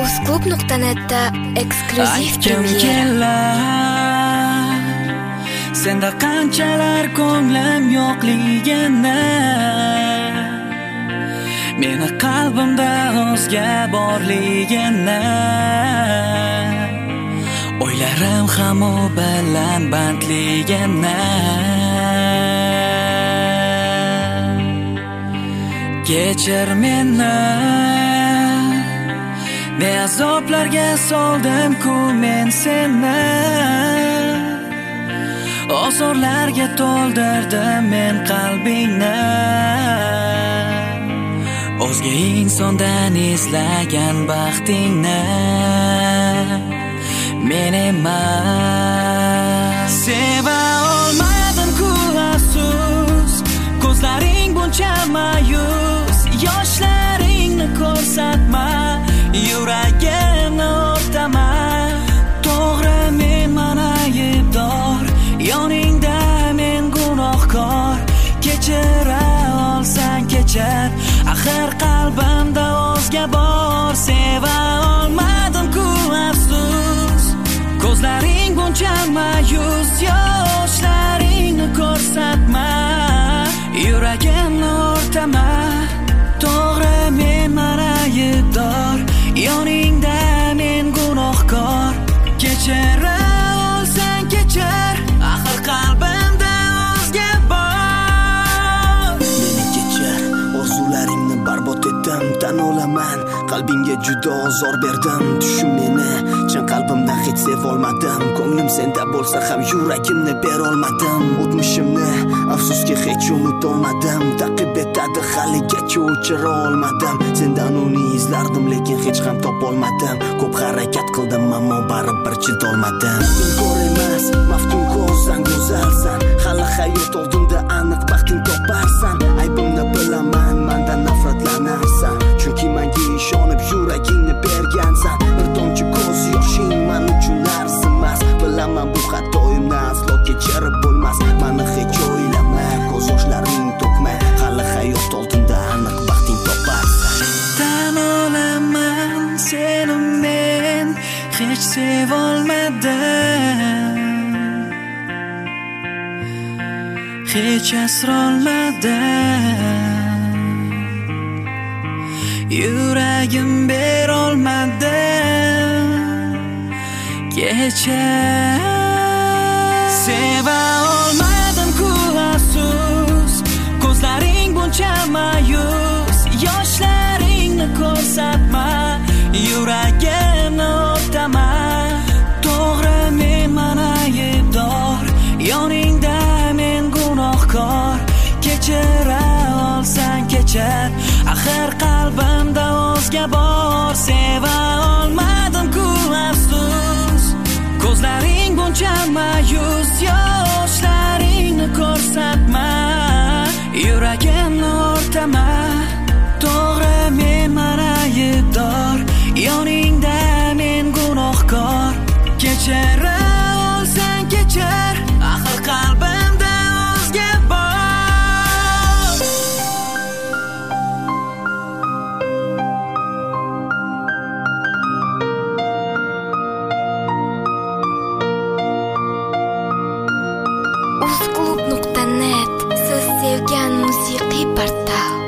Uzclub.net'da eksklyuziv premyera. Senda qanchalar ko'nglim yo'qligini, meni qalbimda o'zga borligini, o'ylarim ham u bilan bandligini. Kechir meni, ne azoblarga soldim-ku men seni, ozorlarga to'ldirdim men qalbingni. O'zga insondan izlagan baxtingni men emas. Seva olmadim-ku afsus, ko'zlaring buncha mayus, yoshlaringni ko'rsatma, yuragimni o'rtama. To'g'ri, men mana aybdor, yoningda men gunohkor. Kechira olsang kechir, axir qalbimda o'zga bor. Seva olmadim-ku afsus, ko'zlaring buncha mayus, yoshlaringni ko'rsatma, yuragimni o'rtama. To'g'ri, men mana aybdor, yoningda men gunohkor. Kechira olsang kechir, axir qalbimda o'zga bor. Meni kechir, orzularimni barbod etdim, tan olaman, qalbingga juda ozor berdim. Tushun meni, chin qalbimdan hech sevolmadim, ko'nglim senda bo'lsa ham yuragimni berolmadim. O'tmishimni afsuski hech unutolmadim, ta'qib etadi haligacha o'chira olmadim. Sendan uni izlardim, lekin hech ham topolmadim. Ko'p harakat qildim, ammo baribir chidolmadim. Inkor emas, maftun ko'zsan, go'zalsan, hali hayot oldinda aniq baxting toparsan. Aybimni bilaman, mendan nafratlanarsan, chunki menga ishonib yuragingni bergansan. Bir tomchi ko'z yoshing men uchun arzimas, bilaman bu xatoyimni aslo kechirib bo'lmas. Meni hech o'ylama, ko'z yoshlaring to'kma, hali hayot oldinda aniq baxting toparsan. Tan olaman, seni men hech sevolmadim, hech asrolmadim, yuragim berolmadim. Kechir, seva olmadim-ku afsus, ko'zlaring buncha mayus, yoshlaringni ko'rsatma, yuragimni o'rtama. To'g'ri, men mana aybdor, yoningda men gunohkor. Kechira olsang kechir, axir qalbimda o'zga bor. Seva olmadim-ku afsus, ko'zlaring buncha mayus, yoshlaringni ko'rsatma, yuragimni o'rtama. To'g'ri, men mana aybdor, yoningda men gunohkor. Kechira olsang kechir, axir qalbimda o'zga bor. Uzclub.net, siz sevgan musiqiy portal.